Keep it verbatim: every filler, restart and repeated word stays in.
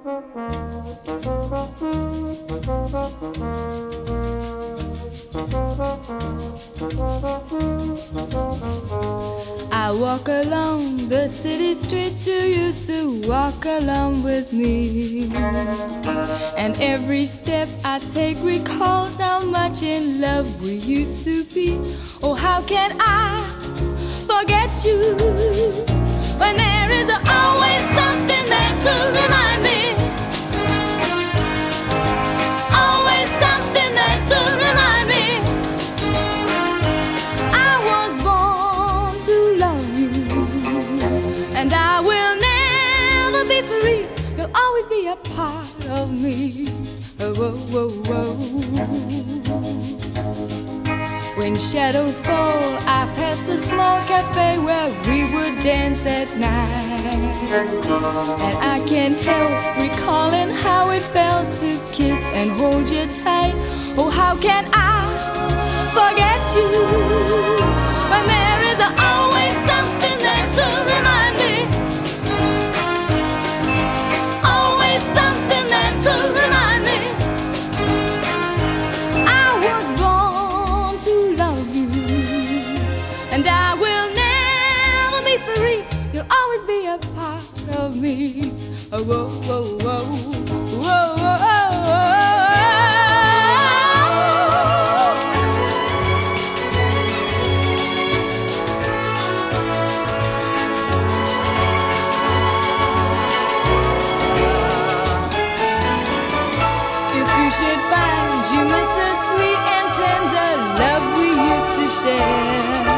I walk along the city streets you used to walk along with me, and every step I take recalls how much in love we used to be. Oh, how can I forget you when there is always something there to remind me? Always something there to remind me. I was born to love you, and I will never be free. You'll always be a part of me. Oh, oh, oh, oh. When shadows fall, I pass a small cafe where we would dance at night, and I can't help recalling how it felt to kiss and hold you tight. Oh, how can I forget you when there is always something there to remind me? Always something there to remind me. I was born to love you, and I will never be free. You'll always be a part of me. Oh, whoa, whoa, whoa, whoa, whoa, whoa. If you should find you miss a sweet and tender love we used to share,